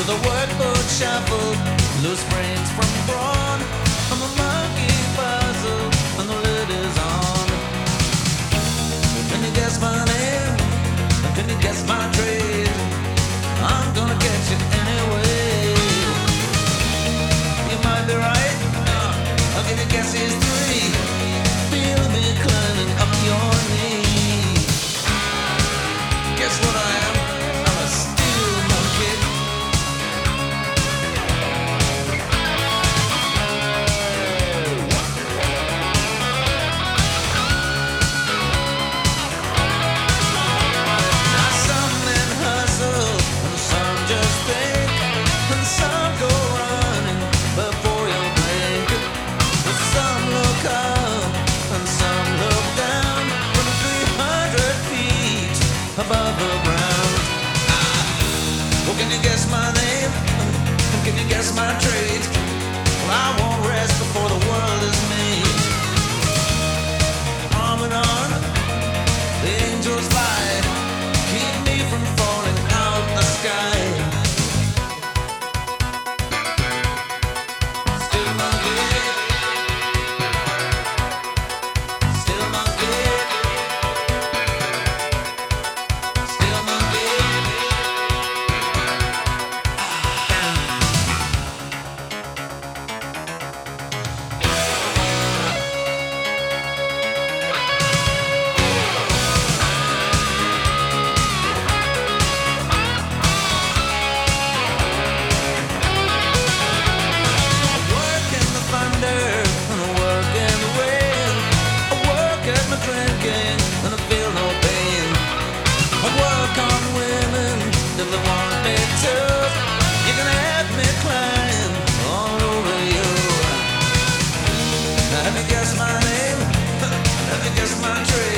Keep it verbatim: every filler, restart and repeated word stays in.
the workbook shuffle, loose brains from brawn. I'm a monkey puzzle, and the lid is on. Can you guess my name? Can you guess my trade? I'm gonna catch you anyway. You might be right. Uh, I'll give you guesses three. Feel me climbing up your knee. Guess what I am? I'm a steel monkey. Now some men hustle, and some just think, and some go running before you blink. But some look up, and some look down from three hundred feet above the ground. Well, can you guess my name? Can you guess my trade? Well, I won't rest before the world is made. On and on, the angels fly, keep me from falling out the sky. Still monkey, still monkey, still monkey. Work in the thunder, and I work in the rain. I work at my drinking, and I feel no pain. I work on women, if they want me to. You can have me climb all over you. Now have you guessed my name? Have you guessed my trade?